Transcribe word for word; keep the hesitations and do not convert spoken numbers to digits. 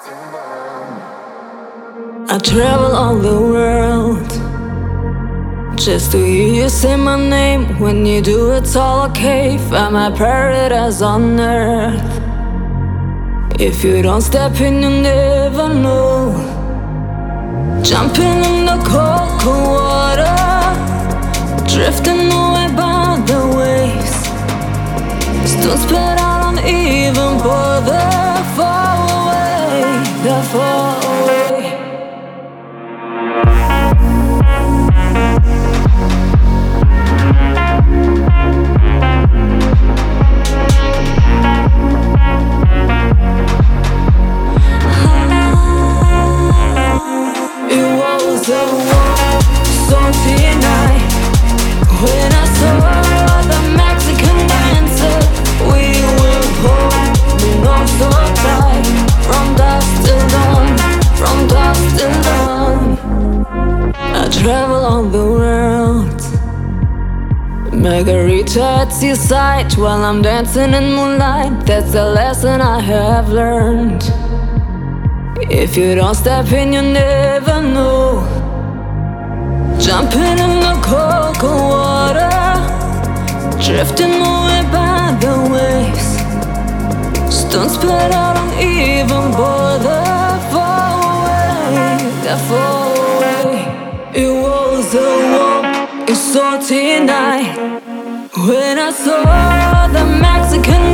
I travel all the world just to hear you say my name. When you do, it's all okay. Find my paradise on earth. If you don't step in, you never know. Jumping in the cold, cold water, drifting away by the waves. Stood spread out on even border, far away, they're far away. It was a war, salty night, when I saw the Mexican dancer. We were holding on so tight, from dusk till dawn, from dusk till dawn. I travel all the world, margarita at seaside, while I'm dancing in moonlight. That's the lesson I have learned. If you don't step in, you never know. Jumping in the cold, cold water, drifting away by the waves. Stones spread out on even border, far away, they're far away. It was a warm, a salty night, when I saw the Mexican